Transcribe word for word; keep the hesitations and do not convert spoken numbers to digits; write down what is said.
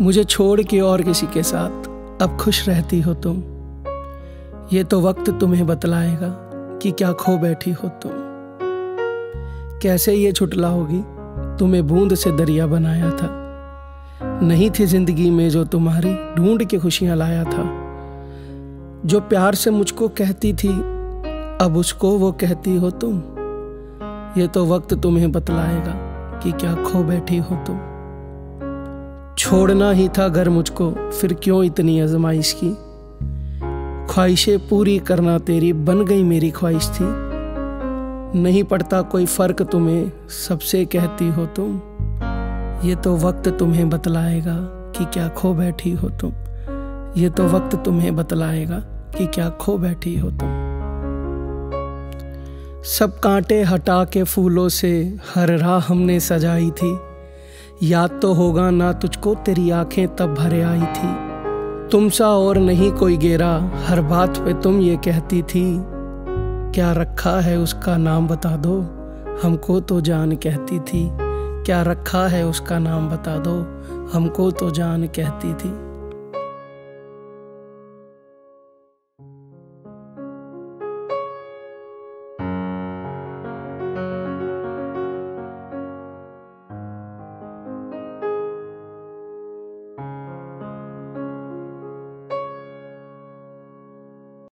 मुझे छोड़ के और किसी के साथ अब खुश रहती हो तुम। ये तो वक्त तुम्हें बतलाएगा कि क्या खो बैठी हो तुम। कैसे ये छुटलाओगी, तुम्हें बूंद से दरिया बनाया था। नहीं थी जिंदगी में जो तुम्हारी ढूंढ के खुशियां लाया था। जो प्यार से मुझको कहती थी अब उसको वो कहती हो तुम। ये तो वक्त तुम्हें बतलाएगा कि क्या खो बैठी हो तुम। छोड़ना ही था घर मुझको, फिर क्यों इतनी आजमाइश की। ख्वाहिशें पूरी करना तेरी बन गई मेरी ख्वाहिश थी। नहीं पड़ता कोई फर्क तुम्हें, सबसे कहती हो तुम। ये तो वक्त तुम्हें बतलाएगा कि क्या खो बैठी हो तुम। ये तो वक्त तुम्हें बतलाएगा कि क्या खो बैठी हो तुम। सब कांटे हटा के फूलों से हर राह हमने सजाई थी। याद तो होगा ना तुझको तेरी आंखें तब भरे आई थी। तुम सा और नहीं कोई गेरा, हर बात पे तुम ये कहती थी। क्या रखा है उसका नाम बता दो, हमको तो जान कहती थी। क्या रखा है उसका नाम बता दो, हमको तो जान कहती थी।